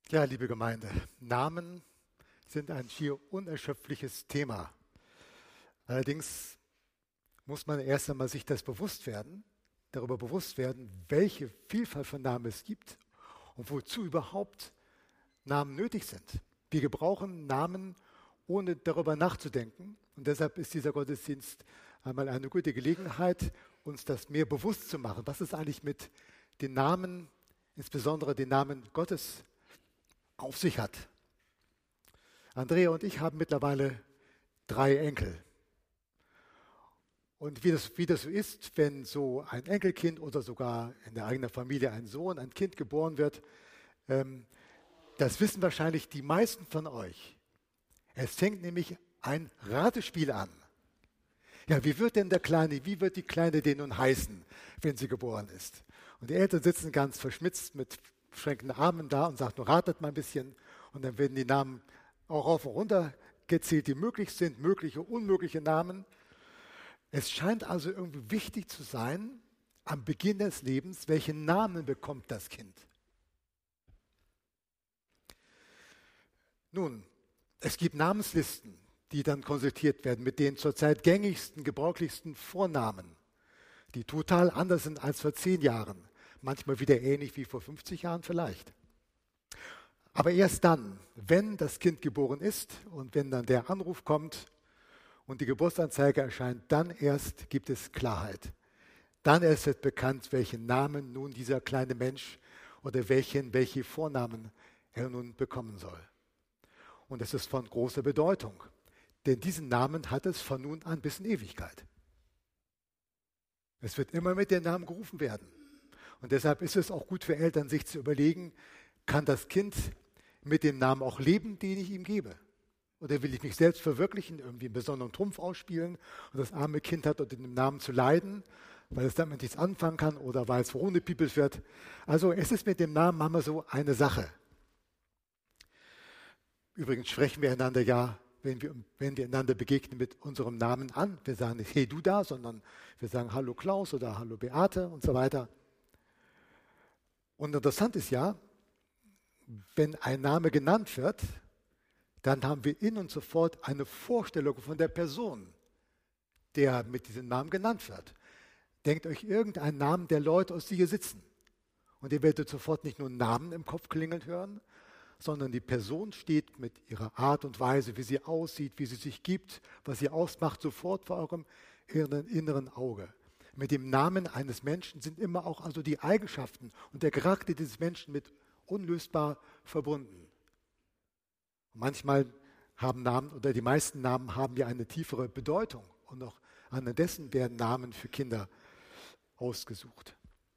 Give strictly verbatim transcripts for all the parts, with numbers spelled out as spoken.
Ja, liebe Gemeinde, Namen sind ein schier unerschöpfliches Thema. Allerdings muss man erst einmal sich das bewusst werden, darüber bewusst werden, welche Vielfalt von Namen es gibt und wozu überhaupt Namen nötig sind. Wir gebrauchen Namen, ohne darüber nachzudenken. Und deshalb ist dieser Gottesdienst einmal eine gute Gelegenheit, uns das mehr bewusst zu machen. Was ist eigentlich mit den Namen, insbesondere den Namen Gottes, auf sich hat. Andrea und ich haben mittlerweile drei Enkel. Und wie das, wie das so ist, wenn so ein Enkelkind oder sogar in der eigenen Familie ein Sohn, ein Kind geboren wird, ähm, das wissen wahrscheinlich die meisten von euch. Es fängt nämlich ein Ratespiel an. Ja, wie wird denn der Kleine, wie wird die Kleine denn nun heißen, wenn sie geboren ist? Und die Eltern sitzen ganz verschmitzt mit verschränkten Armen da und sagen, nur ratet mal ein bisschen. Und dann werden die Namen auch rauf und runter gezählt, die möglich sind, mögliche, unmögliche Namen. Es scheint also irgendwie wichtig zu sein, am Beginn des Lebens, welchen Namen bekommt das Kind? Nun, es gibt Namenslisten, die dann konsultiert werden mit den zurzeit gängigsten, gebräuchlichsten Vornamen, die total anders sind als vor zehn Jahren. Manchmal wieder ähnlich wie vor fünfzig Jahren vielleicht. Aber erst dann, wenn das Kind geboren ist und wenn dann der Anruf kommt und die Geburtsanzeige erscheint, dann erst gibt es Klarheit. Dann erst wird bekannt, welchen Namen nun dieser kleine Mensch oder welchen, welche Vornamen er nun bekommen soll. Und es ist von großer Bedeutung, denn diesen Namen hat es von nun an bis in Ewigkeit. Es wird immer mit dem Namen gerufen werden. Und deshalb ist es auch gut für Eltern, sich zu überlegen, kann das Kind mit dem Namen auch leben, den ich ihm gebe? Oder will ich mich selbst verwirklichen, irgendwie einen besonderen Trumpf ausspielen und das arme Kind hat unter dem Namen zu leiden, weil es damit nichts anfangen kann oder weil es verhundepiepelt wird. Also es ist mit dem Namen manchmal so eine Sache. Übrigens sprechen wir einander ja, wenn wir, wenn wir einander begegnen, mit unserem Namen an. Wir sagen nicht, hey du da, sondern wir sagen Hallo Klaus oder Hallo Beate und so weiter. Und interessant ist ja, wenn ein Name genannt wird, dann haben wir in uns sofort eine Vorstellung von der Person, der mit diesem Namen genannt wird. Denkt euch irgendeinen Namen der Leute aus, die hier sitzen. Und ihr werdet sofort nicht nur Namen im Kopf klingeln hören, sondern die Person steht mit ihrer Art und Weise, wie sie aussieht, wie sie sich gibt, was sie ausmacht, sofort vor eurem inneren Auge. Mit dem Namen eines Menschen sind immer auch also die Eigenschaften und der Charakter dieses Menschen mit unlösbar verbunden. Und manchmal haben Namen oder die meisten Namen haben ja eine tiefere Bedeutung und auch anhand dessen werden Namen für Kinder ausgesucht.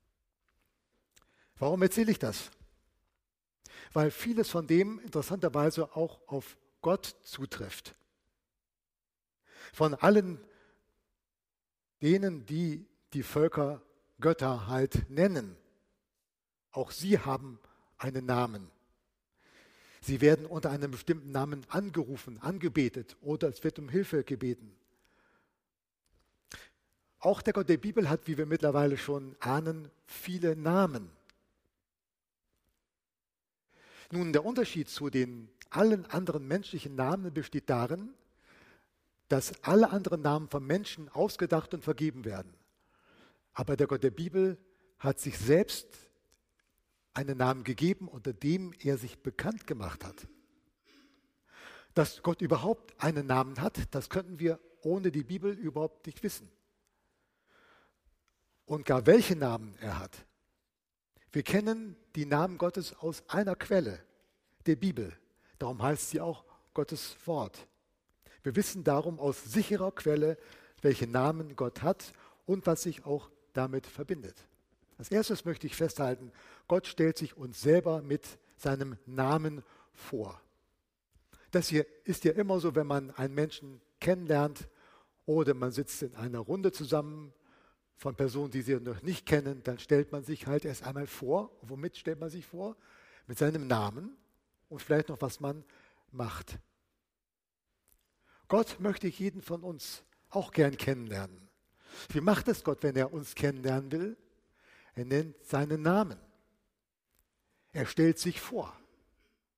Warum erzähle ich das? Weil vieles von dem interessanterweise auch auf Gott zutrifft. Von allen denen, die die Völker Götter halt nennen. Auch sie haben einen Namen. Sie werden unter einem bestimmten Namen angerufen, angebetet oder es wird um Hilfe gebeten. Auch der Gott der Bibel hat, wie wir mittlerweile schon ahnen, viele Namen. Nun, der Unterschied zu den allen anderen menschlichen Namen besteht darin, dass alle anderen Namen von Menschen ausgedacht und vergeben werden. Aber der Gott der Bibel hat sich selbst einen Namen gegeben, unter dem er sich bekannt gemacht hat. Dass Gott überhaupt einen Namen hat, das könnten wir ohne die Bibel überhaupt nicht wissen. Und gar welche Namen er hat. Wir kennen die Namen Gottes aus einer Quelle, der Bibel. Darum heißt sie auch Gottes Wort. Wir wissen darum aus sicherer Quelle, welche Namen Gott hat und was sich auch damit verbindet. Als erstes möchte ich festhalten, Gott stellt sich uns selber mit seinem Namen vor. Das hier ist ja immer so, wenn man einen Menschen kennenlernt oder man sitzt in einer Runde zusammen von Personen, die sie noch nicht kennen, dann stellt man sich halt erst einmal vor. Womit stellt man sich vor? Mit seinem Namen und vielleicht noch, was man macht. Gott möchte jeden von uns auch gern kennenlernen. Wie macht es Gott, wenn er uns kennenlernen will? Er nennt seinen Namen. Er stellt sich vor.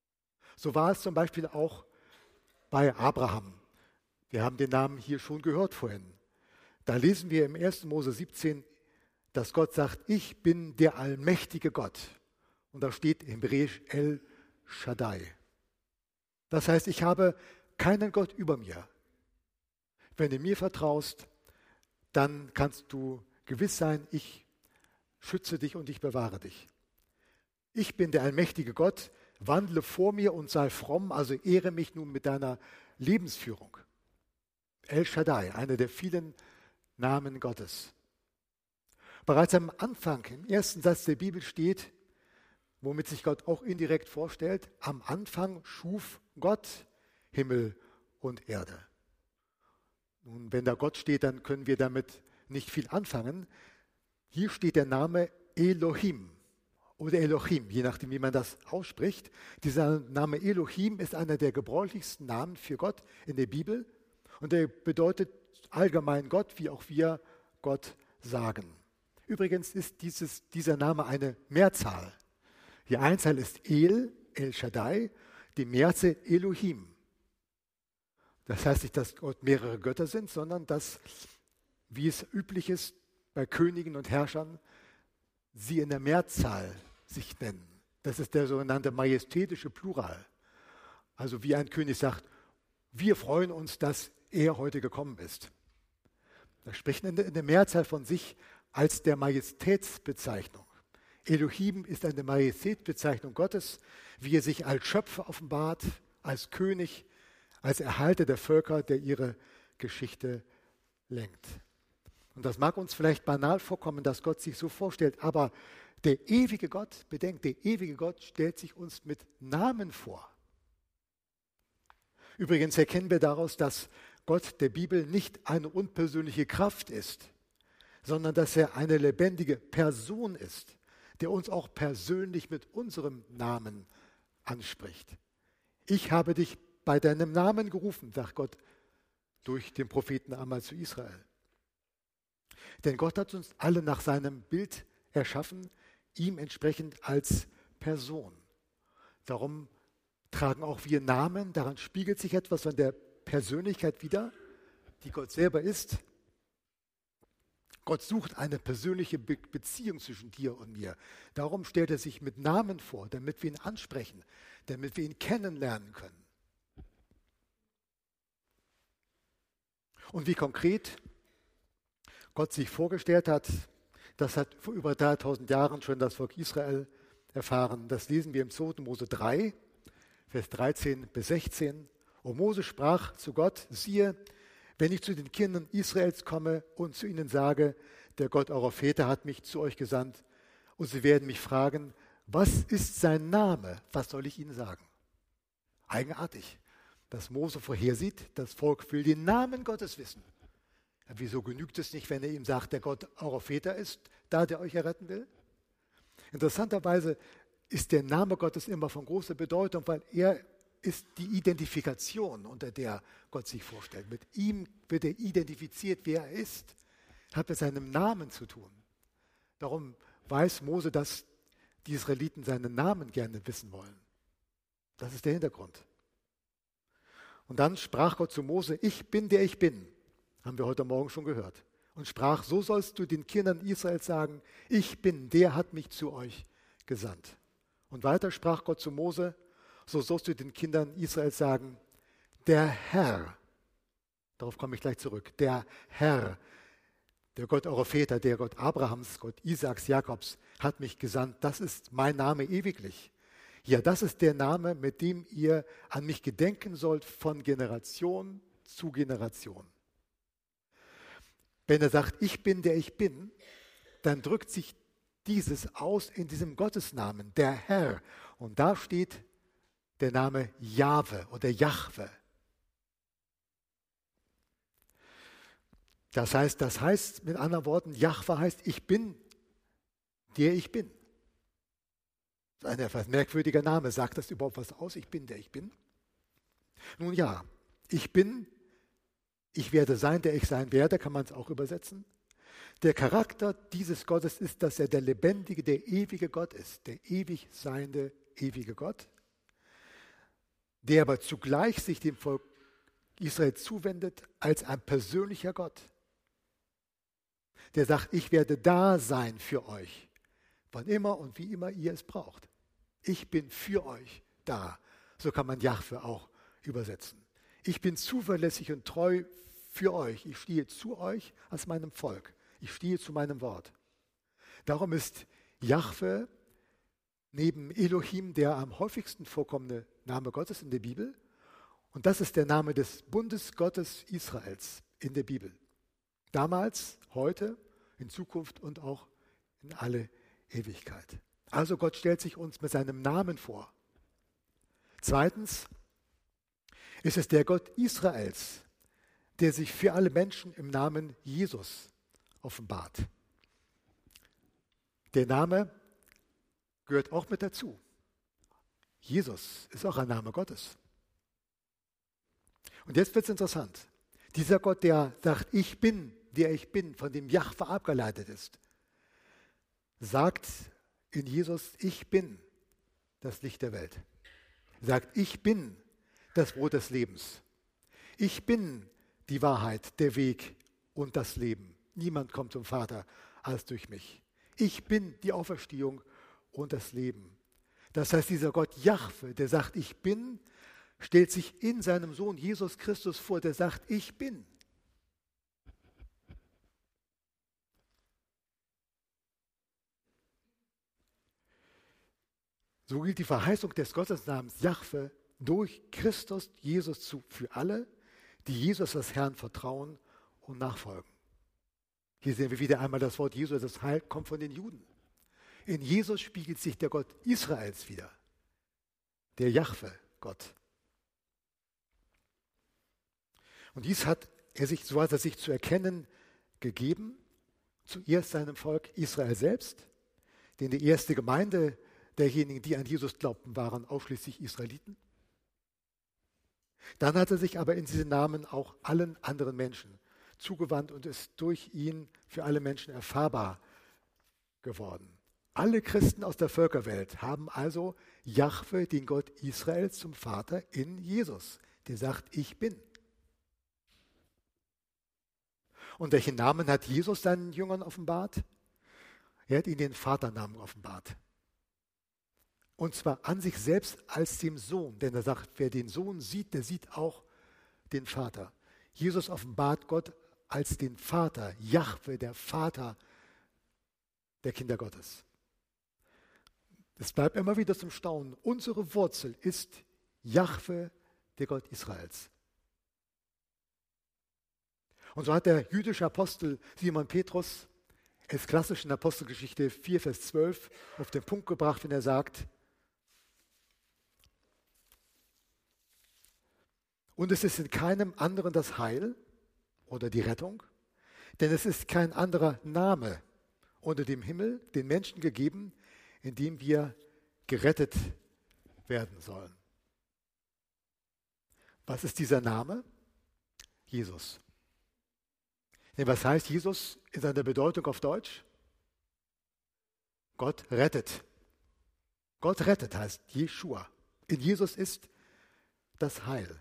So war es zum Beispiel auch bei Abraham. Wir haben den Namen hier schon gehört vorhin. Da lesen wir im ersten Mose siebzehn, dass Gott sagt, ich bin der allmächtige Gott. Und da steht im Hebräisch El Shaddai. Das heißt, ich habe keinen Gott über mir. Wenn du mir vertraust, dann kannst du gewiss sein, ich schütze dich und ich bewahre dich. Ich bin der allmächtige Gott, wandle vor mir und sei fromm, also ehre mich nun mit deiner Lebensführung. El Shaddai, einer der vielen Namen Gottes. Bereits am Anfang, im ersten Satz der Bibel steht, womit sich Gott auch indirekt vorstellt, am Anfang schuf Gott Himmel und Erde. Nun, wenn da Gott steht, dann können wir damit nicht viel anfangen. Hier steht der Name Elohim oder Elohim, je nachdem, wie man das ausspricht. Dieser Name Elohim ist einer der gebräuchlichsten Namen für Gott in der Bibel und er bedeutet allgemein Gott, wie auch wir Gott sagen. Übrigens ist dieses, dieser Name eine Mehrzahl. Die Einzahl ist El, El Shaddai, die Mehrzahl Elohim. Das heißt nicht, dass Gott mehrere Götter sind, sondern dass, wie es üblich ist bei Königen und Herrschern, sie in der Mehrzahl sich nennen. Das ist der sogenannte majestätische Plural. Also wie ein König sagt, wir freuen uns, dass er heute gekommen ist. Da spricht in der Mehrzahl von sich als der Majestätsbezeichnung. Elohim ist eine Majestätsbezeichnung Gottes, wie er sich als Schöpfer offenbart, als König, als Erhalter der Völker, der ihre Geschichte lenkt. Und das mag uns vielleicht banal vorkommen, dass Gott sich so vorstellt, aber der ewige Gott, bedenkt, der ewige Gott stellt sich uns mit Namen vor. Übrigens erkennen wir daraus, dass Gott der Bibel nicht eine unpersönliche Kraft ist, sondern dass er eine lebendige Person ist, der uns auch persönlich mit unserem Namen anspricht. Ich habe dich bei deinem Namen gerufen, sagt Gott durch den Propheten einmal zu Israel. Denn Gott hat uns alle nach seinem Bild erschaffen, ihm entsprechend als Person. Darum tragen auch wir Namen, daran spiegelt sich etwas von der Persönlichkeit wider, die Gott selber ist. Gott sucht eine persönliche Be- Beziehung zwischen dir und mir. Darum stellt er sich mit Namen vor, damit wir ihn ansprechen, damit wir ihn kennenlernen können. Und wie konkret Gott sich vorgestellt hat, das hat vor über dreitausend Jahren schon das Volk Israel erfahren. Das lesen wir im zweiten Mose drei, Vers dreizehn bis sechzehn. Und Mose sprach zu Gott, siehe, wenn ich zu den Kindern Israels komme und zu ihnen sage, der Gott eurer Väter hat mich zu euch gesandt, und sie werden mich fragen, was ist sein Name? Was soll ich ihnen sagen? Eigenartig, dass Mose vorhersieht, das Volk will den Namen Gottes wissen. Ja, wieso genügt es nicht, wenn er ihm sagt, der Gott eurer Väter ist, da der euch erretten will? Interessanterweise ist der Name Gottes immer von großer Bedeutung, weil er ist die Identifikation, unter der Gott sich vorstellt. Mit ihm wird er identifiziert, wer er ist. Hat mit seinem Namen zu tun. Darum weiß Mose, dass die Israeliten seinen Namen gerne wissen wollen. Das ist der Hintergrund. Und dann sprach Gott zu Mose, ich bin der ich bin. Haben wir heute Morgen schon gehört. Und sprach, so sollst du den Kindern Israels sagen, ich bin, der hat mich zu euch gesandt. Und weiter sprach Gott zu Mose, so sollst du den Kindern Israels sagen, der Herr, darauf komme ich gleich zurück, der Herr, der Gott eurer Väter, der Gott Abrahams, Gott Isaaks, Jakobs, hat mich gesandt. Das ist mein Name ewiglich. Ja, das ist der Name, mit dem ihr an mich gedenken sollt von Generation zu Generation. Wenn er sagt, ich bin, der ich bin, dann drückt sich dieses aus in diesem Gottesnamen, der Herr. Und da steht der Name Jahwe oder Jahwe. Das heißt, das heißt mit anderen Worten, Jahwe heißt, ich bin, der ich bin. Das ist ein etwas merkwürdiger Name. Sagt das überhaupt was aus? Ich bin, der ich bin? Nun ja, ich bin, ich werde sein, der ich sein werde, kann man es auch übersetzen. Der Charakter dieses Gottes ist, dass er der lebendige, der ewige Gott ist, der ewig seiende, ewige Gott. der aber zugleich sich dem Volk Israel zuwendet als ein persönlicher Gott. Der sagt, ich werde da sein für euch, wann immer und wie immer ihr es braucht. Ich bin für euch da. So kann man Jahwe auch übersetzen. Ich bin zuverlässig und treu für euch. Ich stehe zu euch als meinem Volk. Ich stehe zu meinem Wort. Darum ist Jahwe neben Elohim der am häufigsten vorkommende Name Gottes in der Bibel. Und das ist der Name des Bundesgottes Israels in der Bibel. Damals, heute, in Zukunft und auch in alle Ewigkeit. Also Gott stellt sich uns mit seinem Namen vor. Zweitens ist es der Gott Israels, der sich für alle Menschen im Namen Jesus offenbart. Der Name gehört auch mit dazu. Jesus ist auch ein Name Gottes. Und jetzt wird es interessant. Dieser Gott, der sagt, ich bin, der ich bin, von dem Jahwe abgeleitet ist, sagt in Jesus, ich bin das Licht der Welt. Er sagt, ich bin das Brot des Lebens. Ich bin die Wahrheit, der Weg und das Leben. Niemand kommt zum Vater als durch mich. Ich bin die Auferstehung und das Leben. Das heißt, dieser Gott Jahwe, der sagt, ich bin, stellt sich in seinem Sohn Jesus Christus vor, der sagt, ich bin. So gilt die Verheißung des Gottesnamens Jahwe durch Christus Jesus zu für alle, die Jesus als Herrn vertrauen und nachfolgen. Hier sehen wir wieder einmal das Wort Jesus, das Heil kommt von den Juden. In Jesus spiegelt sich der Gott Israels wieder, der Jahwe, Gott. Und dies hat er sich, so hat er sich zu erkennen gegeben, zuerst seinem Volk Israel selbst, denn die erste Gemeinde derjenigen, die an Jesus glaubten, waren ausschließlich Israeliten. Dann hat er sich aber in diesen Namen auch allen anderen Menschen zugewandt und ist durch ihn für alle Menschen erfahrbar geworden. Alle Christen aus der Völkerwelt haben also Jahwe, den Gott Israels, zum Vater in Jesus, der sagt, ich bin. Und welchen Namen hat Jesus seinen Jüngern offenbart? Er hat ihnen den Vaternamen offenbart. Und zwar an sich selbst als dem Sohn, denn er sagt, wer den Sohn sieht, der sieht auch den Vater. Jesus offenbart Gott als den Vater, Jahwe, der Vater der Kinder Gottes. Es bleibt immer wieder zum Staunen. Unsere Wurzel ist Jahwe, der Gott Israels. Und so hat der jüdische Apostel Simon Petrus es klassisch in der Apostelgeschichte vier, Vers zwölf auf den Punkt gebracht, wenn er sagt, und es ist in keinem anderen das Heil oder die Rettung, denn es ist kein anderer Name unter dem Himmel den Menschen gegeben, in dem wir gerettet werden sollen. Was ist dieser Name? Jesus. Denn was heißt Jesus in seiner Bedeutung auf Deutsch? Gott rettet. Gott rettet heißt Jeschua. In Jesus ist das Heil.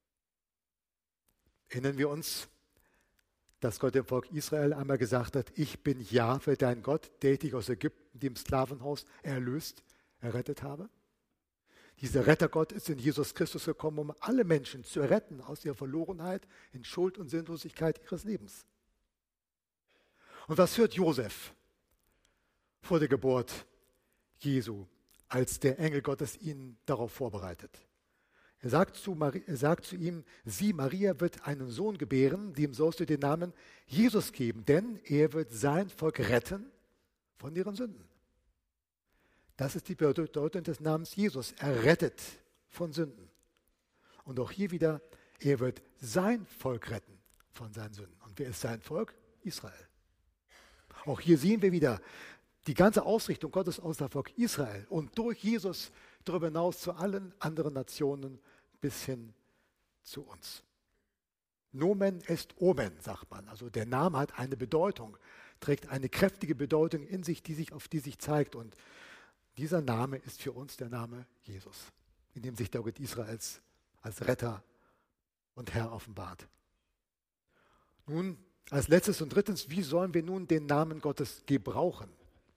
Erinnern wir uns, dass Gott dem Volk Israel einmal gesagt hat, ich bin Jahwe, dein Gott, der dich aus Ägypten, dem Sklavenhaus, erlöst, errettet habe? Dieser Rettergott ist in Jesus Christus gekommen, um alle Menschen zu retten aus ihrer Verlorenheit in Schuld und Sinnlosigkeit ihres Lebens. Und was hört Josef vor der Geburt Jesu, als der Engel Gottes ihn darauf vorbereitet? Er sagt zu, Maria, er sagt zu ihm, sie, Maria, wird einen Sohn gebären, dem sollst du den Namen Jesus geben, denn er wird sein Volk retten von ihren Sünden. Das ist die Bedeutung des Namens Jesus. Er rettet von Sünden. Und auch hier wieder, er wird sein Volk retten von seinen Sünden. Und wer ist sein Volk? Israel. Auch hier sehen wir wieder die ganze Ausrichtung Gottes aus dem Volk Israel und durch Jesus darüber hinaus zu allen anderen Nationen bis hin zu uns. Nomen est omen, sagt man. Also der Name hat eine Bedeutung, trägt eine kräftige Bedeutung in sich, die sich auf die sich zeigt. Und dieser Name ist für uns der Name Jesus, in dem sich der Gott Israels als Retter und Herr offenbart. Nun, als letztes und drittens, wie sollen wir nun den Namen Gottes gebrauchen?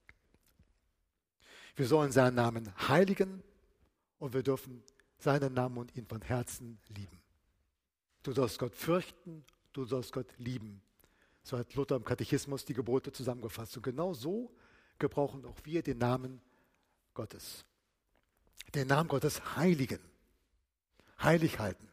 Wir sollen seinen Namen heiligen und wir dürfen seinen Namen und ihn von Herzen lieben. Du sollst Gott fürchten, du sollst Gott lieben. So hat Luther im Katechismus die Gebote zusammengefasst. Und genau so gebrauchen auch wir den Namen Gottes. Den Namen Gottes heiligen, heilig halten.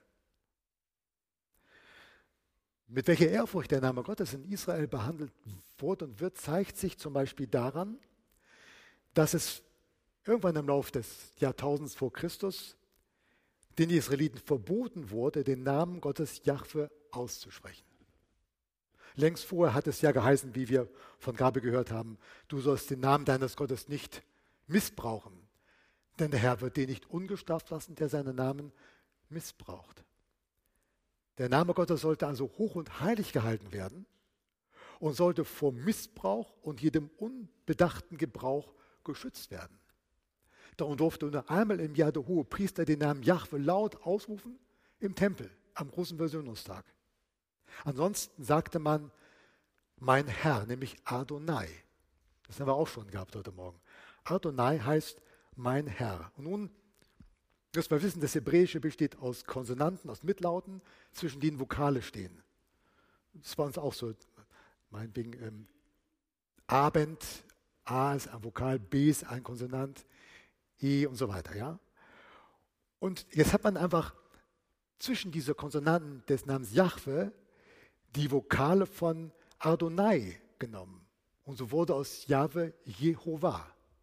Mit welcher Ehrfurcht der Name Gottes in Israel behandelt wurde und wird, zeigt sich zum Beispiel daran, dass es irgendwann im Laufe des Jahrtausends vor Christus den Israeliten verboten wurde, den Namen Gottes Jahwe auszusprechen. Längst vorher hat es ja geheißen, wie wir von Gabe gehört haben, du sollst den Namen deines Gottes nicht missbrauchen, denn der Herr wird den nicht ungestraft lassen, der seinen Namen missbraucht. Der Name Gottes sollte also hoch und heilig gehalten werden und sollte vor Missbrauch und jedem unbedachten Gebrauch geschützt werden. Darum durfte nur einmal im Jahr der Hohepriester den Namen Jahwe laut ausrufen im Tempel am großen Versöhnungstag. Ansonsten sagte man, mein Herr, nämlich Adonai. Das haben wir auch schon gehabt heute Morgen. Adonai heißt mein Herr. Und nun müssen wir wissen, das Hebräische besteht aus Konsonanten, aus Mitlauten, zwischen denen Vokale stehen. Das war uns auch so, meinetwegen ähm, Abend, A ist ein Vokal, B ist ein Konsonant, E und so weiter. Ja? Und jetzt hat man einfach zwischen diese Konsonanten des Namens Jahwe die Vokale von Adonai genommen. Und so wurde aus Jahwe Jehova.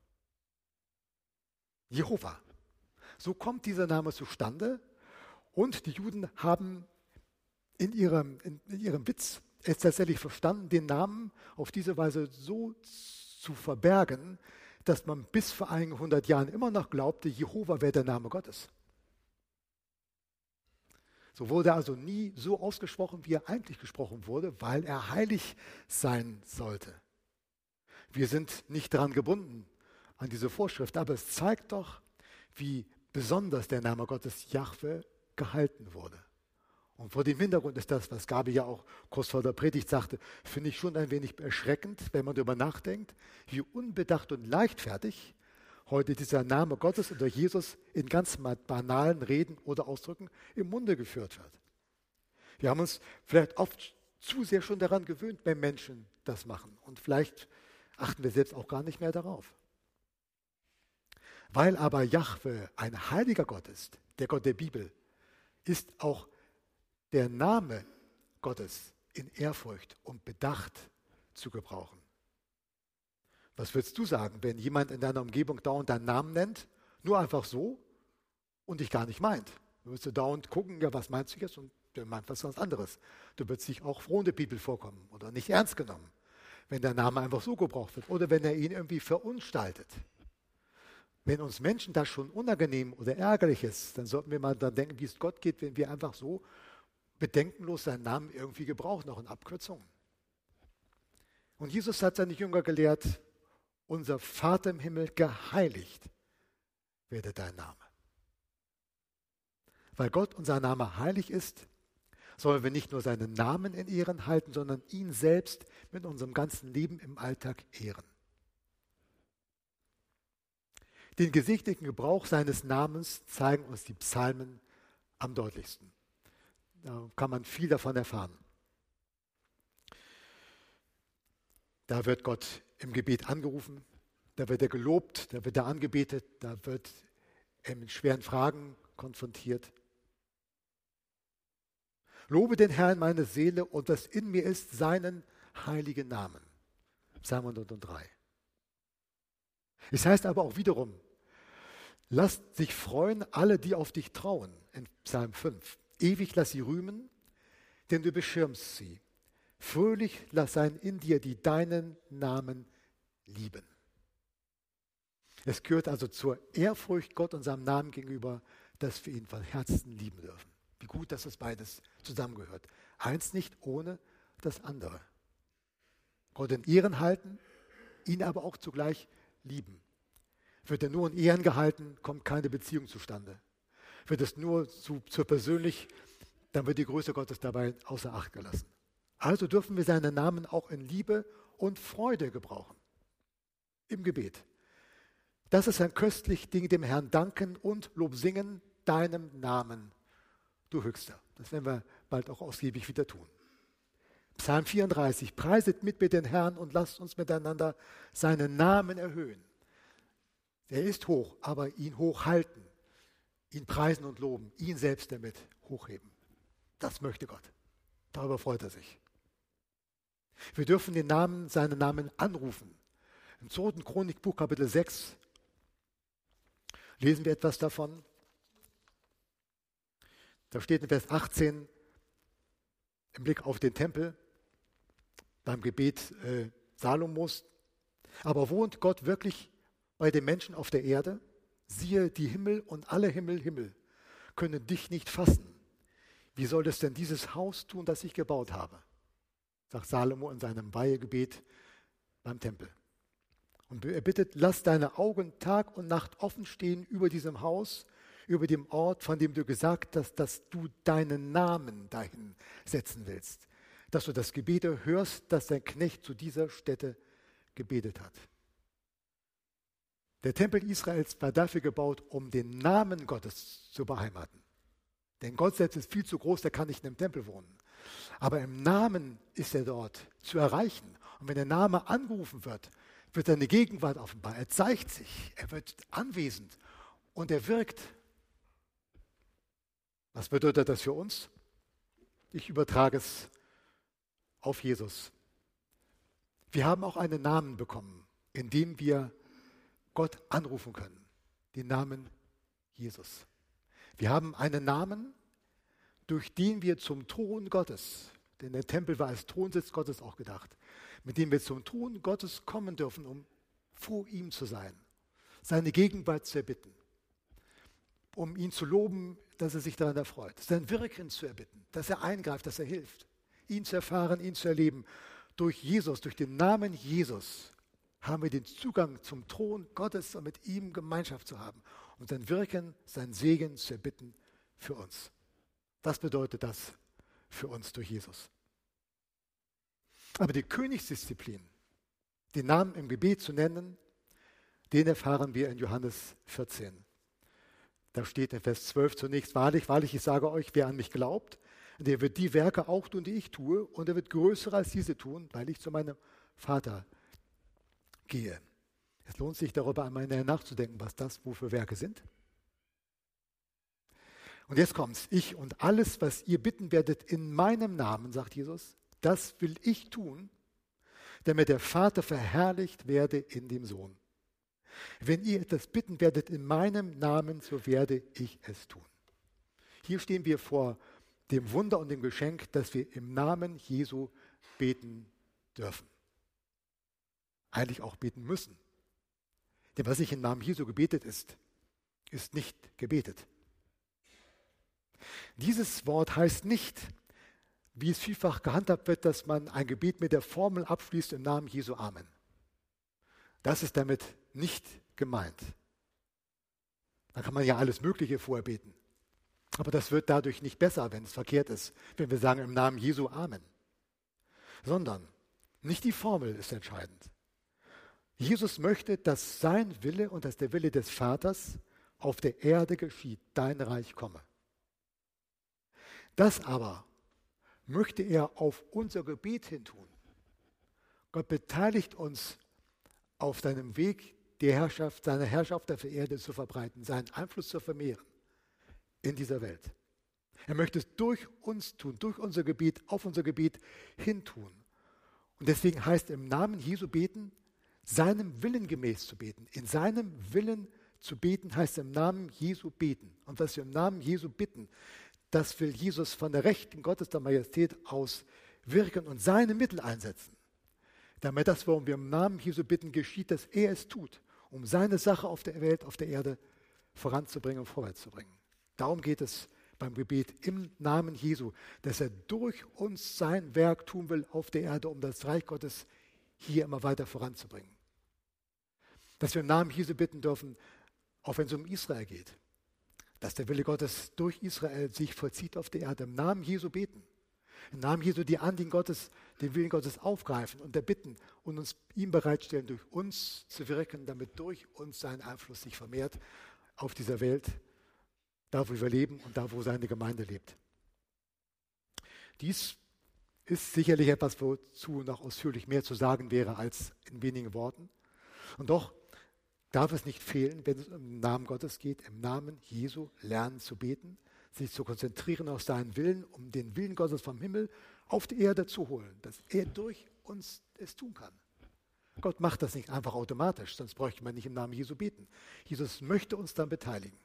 Jehova. So kommt dieser Name zustande und die Juden haben in ihrem, in, in ihrem Witz es tatsächlich verstanden, den Namen auf diese Weise so zu verbergen, dass man bis vor einigen hundert Jahren immer noch glaubte, Jehova wäre der Name Gottes. So wurde er also nie so ausgesprochen, wie er eigentlich gesprochen wurde, weil er heilig sein sollte. Wir sind nicht daran gebunden, an diese Vorschrift, aber es zeigt doch, wie besonders der Name Gottes Jahwe gehalten wurde. Und vor dem Hintergrund ist das, was Gabi ja auch kurz vor der Predigt sagte, finde ich schon ein wenig erschreckend, wenn man darüber nachdenkt, wie unbedacht und leichtfertig heute dieser Name Gottes oder Jesus in ganz banalen Reden oder Ausdrücken im Munde geführt wird. Wir haben uns vielleicht oft zu sehr schon daran gewöhnt, wenn Menschen das machen. Und vielleicht achten wir selbst auch gar nicht mehr darauf. Weil aber Jahwe ein heiliger Gott ist, der Gott der Bibel, ist auch der Name Gottes in Ehrfurcht und Bedacht zu gebrauchen. Was würdest du sagen, wenn jemand in deiner Umgebung dauernd deinen Namen nennt, nur einfach so und dich gar nicht meint? Du würdest dauernd gucken, ja, was meinst du jetzt? Und der meint was ganz anderes. Du würdest dich auch froh in der Bibel vorkommen oder nicht ernst genommen, wenn der Name einfach so gebraucht wird oder wenn er ihn irgendwie verunstaltet. Wenn uns Menschen das schon unangenehm oder ärgerlich ist, dann sollten wir mal dann denken, wie es Gott geht, wenn wir einfach so bedenkenlos seinen Namen irgendwie gebrauchen, auch in Abkürzungen. Und Jesus hat seine Jünger gelehrt, unser Vater im Himmel, geheiligt werde dein Name. Weil Gott unser Name heilig ist, sollen wir nicht nur seinen Namen in Ehren halten, sondern ihn selbst mit unserem ganzen Leben im Alltag ehren. Den gesegneten Gebrauch seines Namens zeigen uns die Psalmen am deutlichsten. Da kann man viel davon erfahren. Da wird Gott im Gebet angerufen, da wird er gelobt, da wird er angebetet, da wird er mit schweren Fragen konfrontiert. Lobe den Herrn meine Seele und was in mir ist, seinen heiligen Namen. Psalm hundertdrei. Es heißt aber auch wiederum, lasst sich freuen alle, die auf dich trauen, in Psalm fünf. Ewig lass sie rühmen, denn du beschirmst sie. Fröhlich lass sein in dir, die deinen Namen lieben. Es gehört also zur Ehrfurcht Gott und seinem Namen gegenüber, dass wir ihn von Herzen lieben dürfen. Wie gut, dass das beides zusammengehört. Eins nicht ohne das andere. Gott in Ehren halten, ihn aber auch zugleich lieben. Wird er nur in Ehren gehalten, kommt keine Beziehung zustande. Wird es nur zu, zu persönlich, dann wird die Größe Gottes dabei außer Acht gelassen. Also dürfen wir seinen Namen auch in Liebe und Freude gebrauchen. Im Gebet. Das ist ein köstlich Ding, dem Herrn danken und Lob singen, deinem Namen, du Höchster. Das werden wir bald auch ausgiebig wieder tun. Psalm vierunddreißig, preiset mit mir den Herrn und lasst uns miteinander seinen Namen erhöhen. Er ist hoch, aber ihn hochhalten, ihn preisen und loben, ihn selbst damit hochheben. Das möchte Gott. Darüber freut er sich. Wir dürfen den Namen, seinen Namen anrufen. Im zweiten Chronikbuch, Kapitel sechs, lesen wir etwas davon. Da steht in Vers achtzehn, im Blick auf den Tempel, beim Gebet äh, Salomos. Aber wohnt Gott wirklich bei den Menschen auf der Erde? Siehe, die Himmel und alle Himmel, Himmel können dich nicht fassen. Wie soll es denn dieses Haus tun, das ich gebaut habe? Sagt Salomo in seinem Weihegebet beim Tempel. Und er bittet, lass deine Augen Tag und Nacht offen stehen über diesem Haus, über dem Ort, von dem du gesagt hast, dass du deinen Namen dahin setzen willst. Dass du das Gebet hörst, das dein Knecht zu dieser Stätte gebetet hat. Der Tempel Israels war dafür gebaut, um den Namen Gottes zu beheimaten. Denn Gott selbst ist viel zu groß, der kann nicht in einem Tempel wohnen. Aber im Namen ist er dort zu erreichen. Und wenn der Name angerufen wird, wird seine Gegenwart offenbar. Er zeigt sich, er wird anwesend und er wirkt. Was bedeutet das für uns? Ich übertrage es auf Jesus. Wir haben auch einen Namen bekommen, in dem wir Gott anrufen können. Den Namen Jesus. Wir haben einen Namen, durch den wir zum Thron Gottes, denn der Tempel war als Thronsitz Gottes auch gedacht, mit dem wir zum Thron Gottes kommen dürfen, um vor ihm zu sein, seine Gegenwart zu erbitten, um ihn zu loben, dass er sich daran erfreut, sein Wirken zu erbitten, dass er eingreift, dass er hilft, ihn zu erfahren, ihn zu erleben. Durch Jesus, durch den Namen Jesus haben wir den Zugang zum Thron Gottes und mit ihm Gemeinschaft zu haben und sein Wirken, sein Segen zu erbitten für uns. Das bedeutet das für uns durch Jesus. Aber die Königsdisziplin, den Namen im Gebet zu nennen, den erfahren wir in Johannes vierzehn. Da steht in Vers zwölf zunächst, wahrlich, wahrlich, ich sage euch, wer an mich glaubt, der wird die Werke auch tun, die ich tue, und er wird größere als diese tun, weil ich zu meinem Vater gehe. Es lohnt sich darüber einmal näher nachzudenken, was das wofür Werke sind. Und jetzt kommt's. Ich und alles, was ihr bitten werdet in meinem Namen, sagt Jesus, das will ich tun, damit der Vater verherrlicht werde in dem Sohn. Wenn ihr etwas bitten werdet in meinem Namen, so werde ich es tun. Hier stehen wir vor dem Wunder und dem Geschenk, dass wir im Namen Jesu beten dürfen. Eigentlich auch beten müssen. Denn was nicht im Namen Jesu gebetet ist, ist nicht gebetet. Dieses Wort heißt nicht, wie es vielfach gehandhabt wird, dass man ein Gebet mit der Formel abschließt im Namen Jesu Amen. Das ist damit nicht gemeint. Da kann man ja alles Mögliche vorher beten. Aber das wird dadurch nicht besser, wenn es verkehrt ist, wenn wir sagen im Namen Jesu Amen. Sondern nicht die Formel ist entscheidend. Jesus möchte, dass sein Wille und dass der Wille des Vaters auf der Erde geschieht, dein Reich komme. Das aber möchte er auf unser Gebet hin tun. Gott beteiligt uns auf seinem Weg, die Herrschaft, seine Herrschaft auf der Erde zu verbreiten, seinen Einfluss zu vermehren in dieser Welt. Er möchte es durch uns tun, durch unser Gebet, auf unser Gebet hin tun. Und deswegen heißt im Namen Jesu beten, seinem Willen gemäß zu beten. In seinem Willen zu beten heißt im Namen Jesu beten. Und was wir im Namen Jesu bitten, das will Jesus von der Rechten Gottes der Majestät aus wirken und seine Mittel einsetzen. Damit das, worum wir im Namen Jesu bitten, geschieht, dass er es tut, um seine Sache auf der Welt, auf der Erde voranzubringen und vorwärts zu bringen. Darum geht es beim Gebet im Namen Jesu, dass er durch uns sein Werk tun will auf der Erde, um das Reich Gottes hier immer weiter voranzubringen. Dass wir im Namen Jesu bitten dürfen, auch wenn es um Israel geht. dass der Wille Gottes durch Israel sich vollzieht auf der Erde. Im Namen Jesu beten. Im Namen Jesu die Anliegen Gottes, den Willen Gottes aufgreifen und erbitten und uns ihm bereitstellen, durch uns zu wirken, damit durch uns sein Einfluss sich vermehrt auf dieser Welt, da wo wir leben und da wo seine Gemeinde lebt. Dies ist sicherlich etwas, wozu noch ausführlich mehr zu sagen wäre als in wenigen Worten. Und doch darf es nicht fehlen, wenn es um den Namen Gottes geht, im Namen Jesu lernen zu beten, sich zu konzentrieren auf seinen Willen, um den Willen Gottes vom Himmel auf die Erde zu holen, dass er durch uns es tun kann. Gott macht das nicht einfach automatisch, sonst bräuchte man nicht im Namen Jesu beten. Jesus möchte uns dann beteiligen.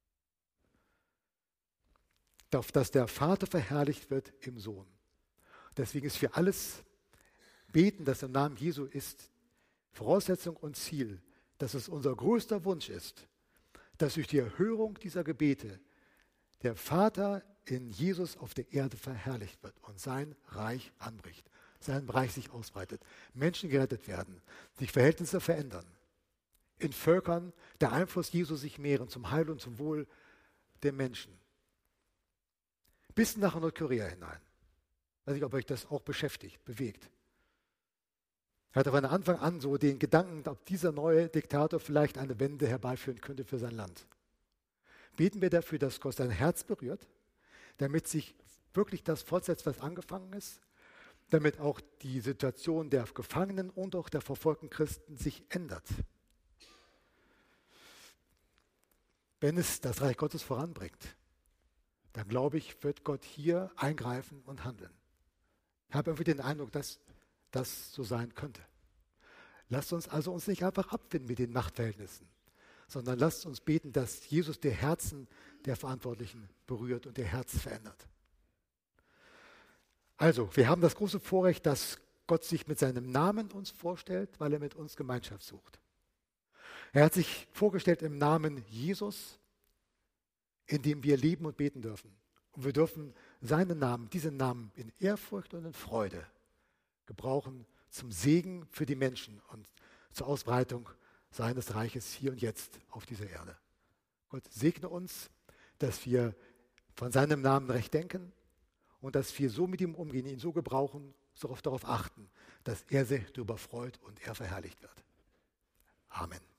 Auf dass der Vater verherrlicht wird im Sohn. Deswegen ist für alles Beten, das im Namen Jesu ist, Voraussetzung und Ziel, dass es unser größter Wunsch ist, dass durch die Erhörung dieser Gebete der Vater in Jesus auf der Erde verherrlicht wird und sein Reich anbricht, sein Reich sich ausbreitet, Menschen gerettet werden, sich Verhältnisse verändern, in Völkern der Einfluss Jesu sich mehren zum Heil und zum Wohl der Menschen. Bis nach Nordkorea hinein. Ich weiß nicht, ob euch das auch beschäftigt, bewegt. Er hatte von Anfang an so den Gedanken, ob dieser neue Diktator vielleicht eine Wende herbeiführen könnte für sein Land. Beten wir dafür, dass Gott sein Herz berührt, damit sich wirklich das fortsetzt, was angefangen ist, damit auch die Situation der Gefangenen und auch der verfolgten Christen sich ändert. Wenn es das Reich Gottes voranbringt, dann glaube ich, wird Gott hier eingreifen und handeln. Ich habe irgendwie den Eindruck, dass das so sein könnte. Lasst uns also uns nicht einfach abfinden mit den Machtverhältnissen, sondern lasst uns beten, dass Jesus die Herzen der Verantwortlichen berührt und ihr Herz verändert. Also, wir haben das große Vorrecht, dass Gott sich mit seinem Namen uns vorstellt, weil er mit uns Gemeinschaft sucht. Er hat sich vorgestellt im Namen Jesus, in dem wir leben und beten dürfen. Und wir dürfen seinen Namen, diesen Namen in Ehrfurcht und in Freude gebrauchen zum Segen für die Menschen und zur Ausbreitung seines Reiches hier und jetzt auf dieser Erde. Gott segne uns, dass wir von seinem Namen recht denken und dass wir so mit ihm umgehen, ihn so gebrauchen, so oft darauf achten, dass er sich darüber freut und er verherrlicht wird. Amen.